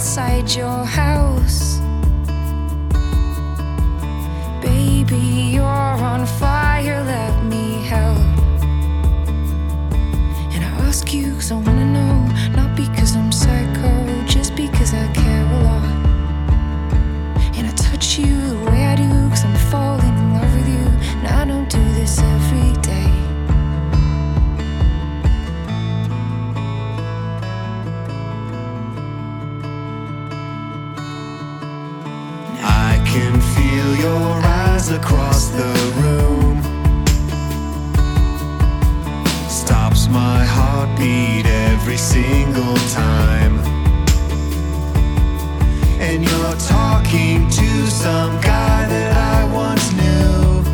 outside your house. Baby, you're on fire, let me help. And I ask you cause I wanna know, not because I'm psycho, just because I care a lot. And I touch you the way I do cause I'm falling in love with you, and I don't do this every day. I can feel your eyes across the room. Stops my heartbeat every single time. And you're talking to some guy that I once knew.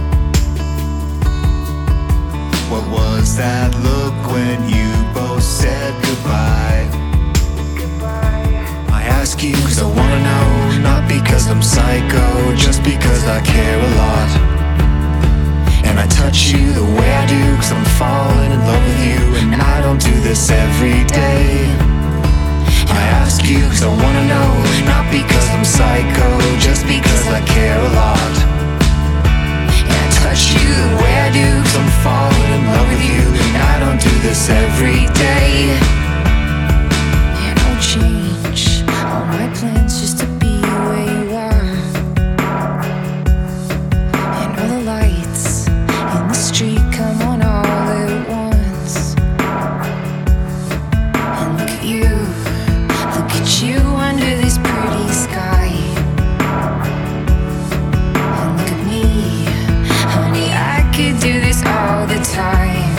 What was that look when you both said goodbye? I ask you cause I wanna know, not because I'm psycho, just because I care a lot. And I touch you the way I do cause I'm falling in love with you, and I don't do this every day. I ask you cause I wanna know, not because I'm psycho, just because I care a lot. And I touch you the way I do cause I'm falling in love with you, and I don't do this every day. And I'll change all my plans just to be where you are. And all the lights in the street come on all at once. And look at you under this pretty sky. And look at me, honey, I could do this all the time.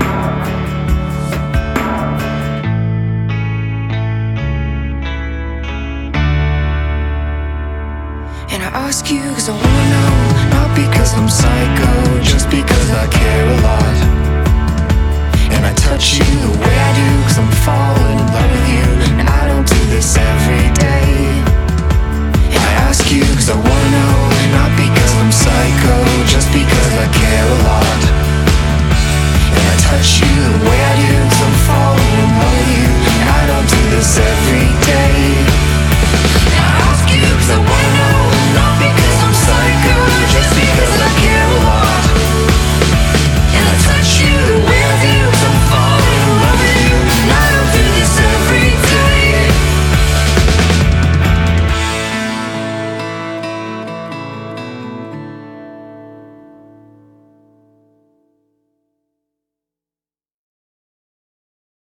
And I ask you cause I wanna know, not because I'm psycho, just because I care a lot. And I touch you the way I do cause I'm falling in love with you,